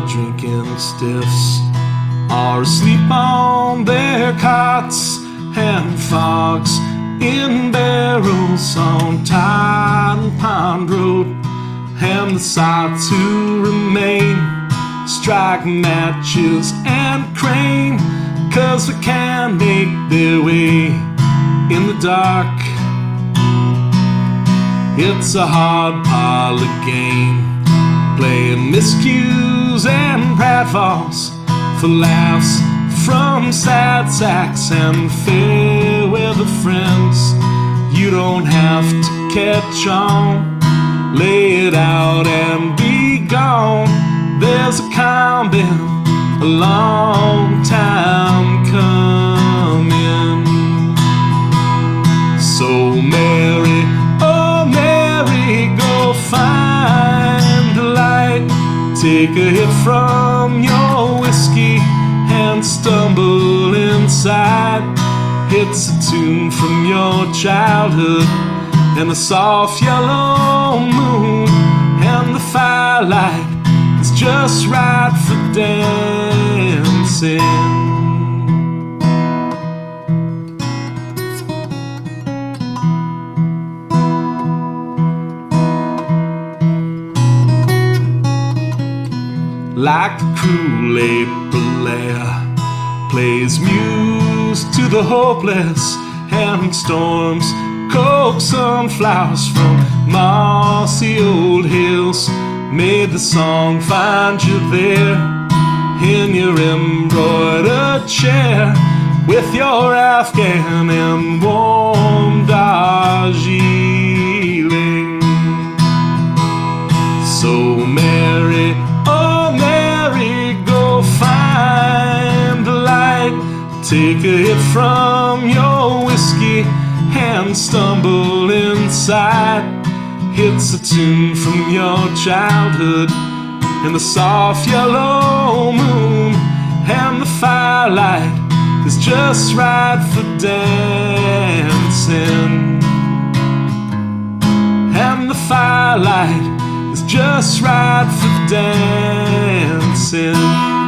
drinking stiffs are asleep on their cots, and fogs in barrels on Tide Pond Road. And the sights who remain strike matches and crane, 'cause they can't make their way in the dark. It's a hard parlor game, playing miscues and pratfalls for laughs from sad sacks and fair weather friends. You don't have to catch on, lay it out and be gone. There's a calm been a long time coming. So Mary, oh Mary, go find a light. Take a hit from your whiskey and stumble inside. It's a tune from your childhood, and the soft yellow moon, and the firelight is just right for dancing. Like a cruel April air plays muse to the hopeless, and storms coax sunflowers from mossy old hills. May the song find you there in your embroidered chair, with your Afghan and warm Darjeeling. So Mary, oh Mary, go find the light. Take a hit from your whiskey and stumble inside. It's a tune from your childhood, and the soft yellow moon, and the firelight is just right for dancing. And the firelight is just right for dancing.